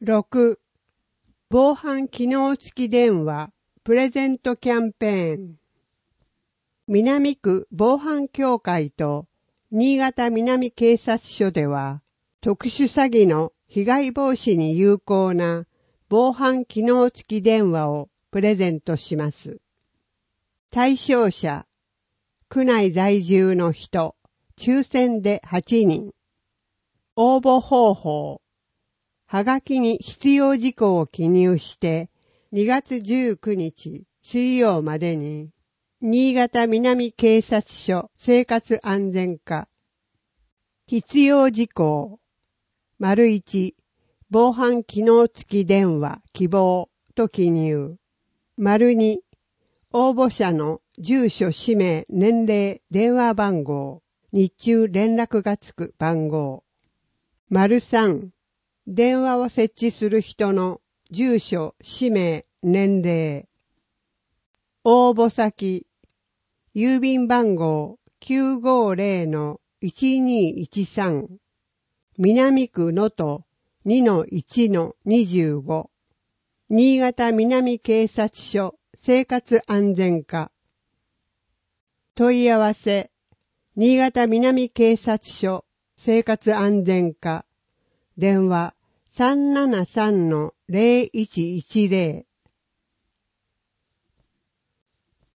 6. 防犯機能付き電話プレゼントキャンペーン。南区防犯協会と新潟南警察署では、特殊詐欺の被害防止に有効な防犯機能付き電話をプレゼントします。対象者、区内在住の人、抽選で8人。応募方法、はがきに必要事項を記入して2月19日水曜までに新潟南警察署生活安全課。必要事項、1、防犯機能付き電話希望と記入。2、応募者の住所、氏名、年齢、電話番号、日中連絡がつく番号。3、電話を設置する人の住所、氏名、年齢。応募先、郵便番号 950-1213 南区能登 2-1-25 新潟南警察署生活安全課。問い合わせ、新潟南警察署生活安全課。電話 373-0110